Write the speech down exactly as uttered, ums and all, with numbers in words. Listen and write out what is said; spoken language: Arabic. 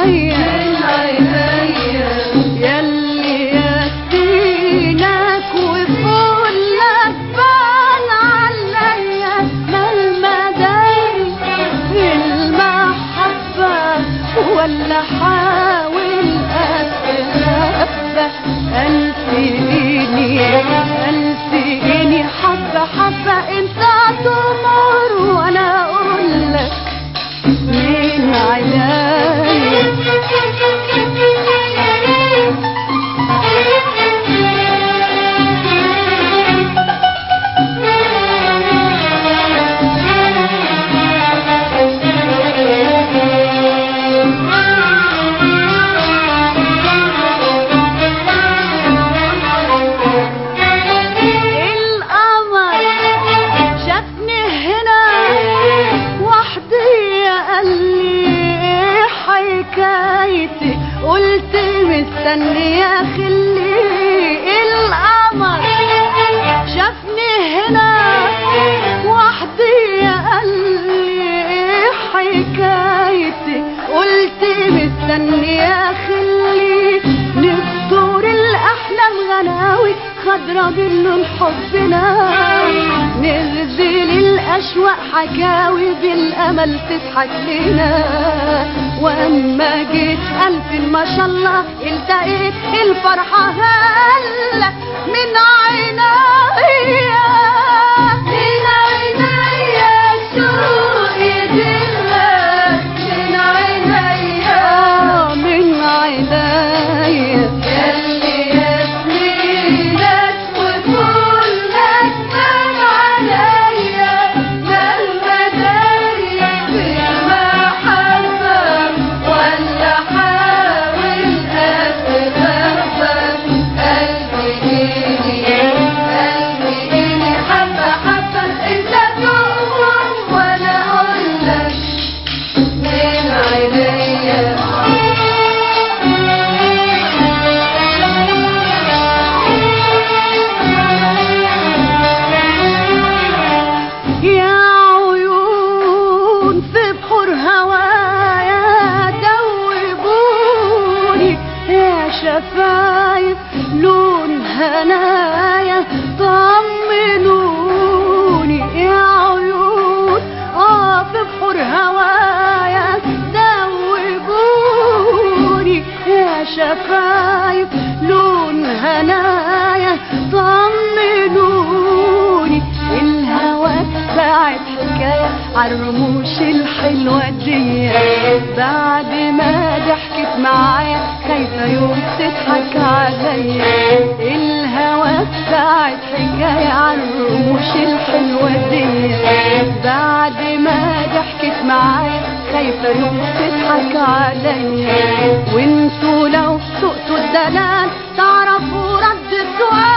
عينيا من عينيا ياللي يدينك وكلك بان عليا ما المداري المحبة ولا حاول أتهبى أنسيني أنسيني حبة حبة انت تمر وانا اقولك من عينيا قلت مستنية خلي القمر شافني هنا وحدي قالي حكايتي قلت مستنية خلي نبدور الأحلام غناوي خضرا باللون حبنا نغزل الأشواق حكاوي بالأمل تضحك لنا واما جيت ألف ما شاء الله التقيت الفرحة هلا من عينيا من عينيا الشوق يدلك من عينيا من عينيا ياللي يسنينك وكلك بان عليا ما المداري بالمحبة ولا حاول أتخبى قلبي إيدي قلبي إيدي حبة حبة أنت تؤمن وأنا أقولك من عينيا يا عيون في بحور هوايا دوبوني يا شفايف لون هنايا طمنوني يا عيون اه في بحور هوايا دوبوني يا شفايف لون هنايا طمنوني الهوى بعد حكاية عالرموش الحلوة دي بعد ما ضحكت معايا خايفة يوم تضحك عليا الهوى بعد حكاية عالرموش الحلوة دي بعد ما ضحكت معايا خايفة يوم تضحك عليا وانتوا لو سقتوا الدلال تعرفوا رد السؤال